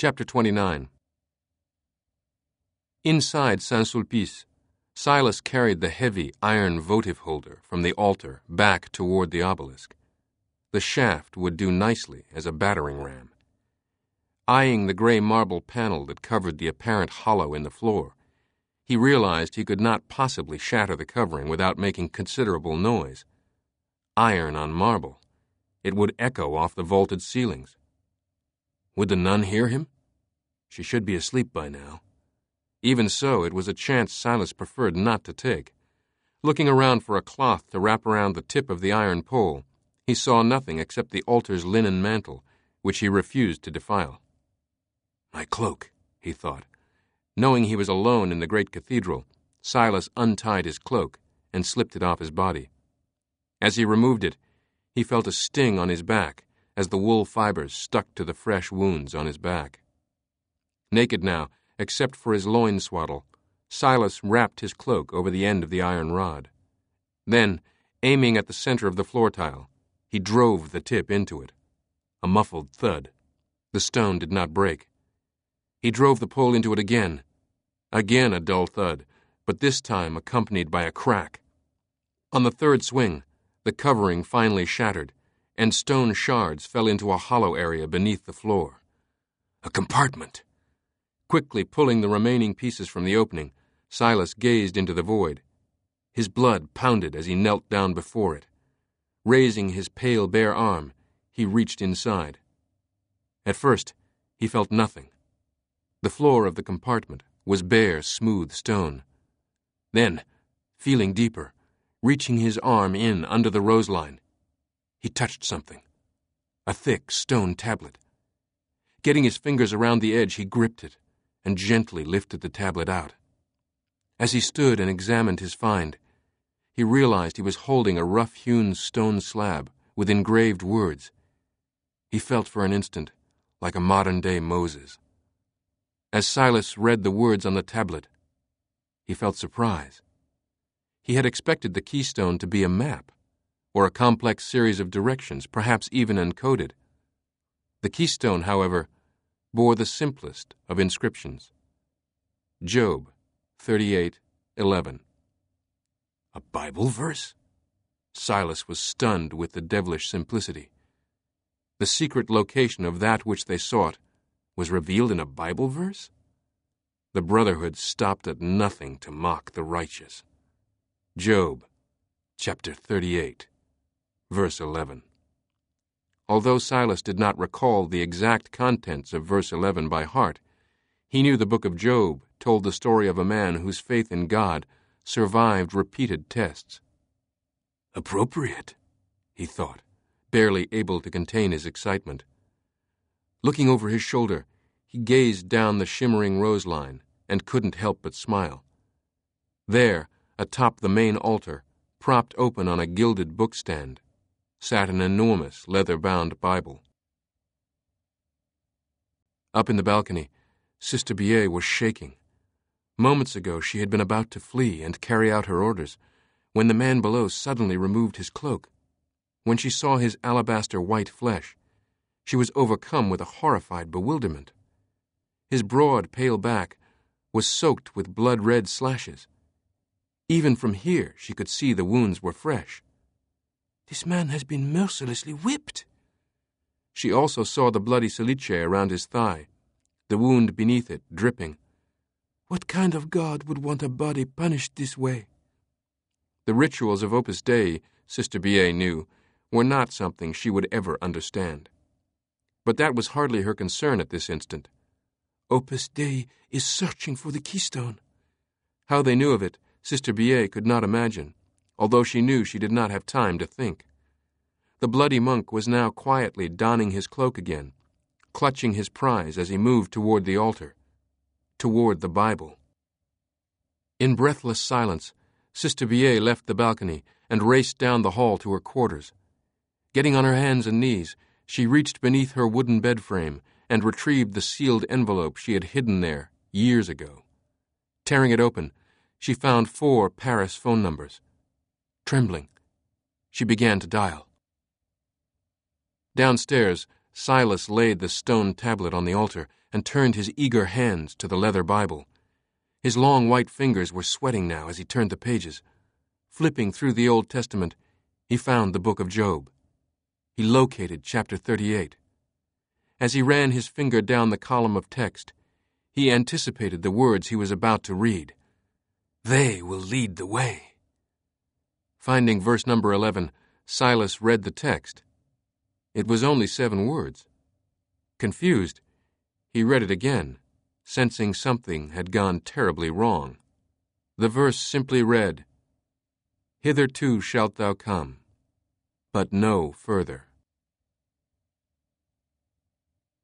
Chapter 29. Inside Saint-Sulpice, Silas carried the heavy iron votive holder from the altar back toward the obelisk. The shaft would do nicely as a battering ram. Eyeing the gray marble panel that covered the apparent hollow in the floor, he realized he could not possibly shatter the covering without making considerable noise. Iron on marble. It would echo off the vaulted ceilings. Would the nun hear him? She should be asleep by now. Even so, it was a chance Silas preferred not to take. Looking around for a cloth to wrap around the tip of the iron pole, he saw nothing except the altar's linen mantle, which he refused to defile. My cloak, he thought. Knowing he was alone in the great cathedral, Silas untied his cloak and slipped it off his body. As he removed it, he felt a sting on his back as the wool fibers stuck to the fresh wounds on his back. Naked now, except for his loin swaddle, Silas wrapped his cloak over the end of the iron rod. Then, aiming at the center of the floor tile, he drove the tip into it. A muffled thud. The stone did not break. He drove the pole into it again. Again a dull thud, but this time accompanied by a crack. On the third swing, the covering finally shattered, and stone shards fell into a hollow area beneath the floor. A compartment! Quickly pulling the remaining pieces from the opening, Silas gazed into the void. His blood pounded as he knelt down before it. Raising his pale bare arm, he reached inside. At first, he felt nothing. The floor of the compartment was bare, smooth stone. Then, feeling deeper, reaching his arm in under the roseline, he touched something. A thick stone tablet. Getting his fingers around the edge, he gripped it and gently lifted the tablet out. As he stood and examined his find, he realized he was holding a rough-hewn stone slab with engraved words. He felt for an instant like a modern-day Moses. As Silas read the words on the tablet, he felt surprise. He had expected the keystone to be a map, or a complex series of directions, perhaps even encoded. The keystone, however, bore the simplest of inscriptions. Job 38:11. A Bible verse? Silas was stunned with the devilish simplicity. The secret location of that which they sought was revealed in a Bible verse? The Brotherhood stopped at nothing to mock the righteous. Job, chapter 38, verse 11. Although Silas did not recall the exact contents of verse 11 by heart, he knew the book of Job told the story of a man whose faith in God survived repeated tests. Appropriate, he thought, barely able to contain his excitement. Looking over his shoulder, he gazed down the shimmering roseline and couldn't help but smile. There, atop the main altar, propped open on a gilded bookstand, sat an enormous leather-bound Bible. Up in the balcony, Sister Billet was shaking. Moments ago she had been about to flee and carry out her orders, when the man below suddenly removed his cloak. When she saw his alabaster white flesh, she was overcome with a horrified bewilderment. His broad, pale back was soaked with blood-red slashes. Even from here she could see the wounds were fresh. This man has been mercilessly whipped. She also saw the bloody silice around his thigh, the wound beneath it dripping. What kind of God would want a body punished this way? The rituals of Opus Dei, Sister Billet knew, were not something she would ever understand. But that was hardly her concern at this instant. Opus Dei is searching for the keystone. How they knew of it, Sister Billet could not imagine, although she knew she did not have time to think. The bloody monk was now quietly donning his cloak again, clutching his prize as he moved toward the altar, toward the Bible. In breathless silence, Sister Billet left the balcony and raced down the hall to her quarters. Getting on her hands and knees, she reached beneath her wooden bed frame and retrieved the sealed envelope she had hidden there years ago. Tearing it open, she found 4 Paris phone numbers. Trembling, she began to dial. Downstairs, Silas laid the stone tablet on the altar and turned his eager hands to the leather Bible. His long white fingers were sweating now as he turned the pages. Flipping through the Old Testament, he found the book of Job. He located chapter 38. As he ran his finger down the column of text, he anticipated the words he was about to read. They will lead the way. Finding verse number 11, Silas read the text. It was only 7 words. Confused, he read it again, sensing something had gone terribly wrong. The verse simply read, Hitherto shalt thou come, but no further.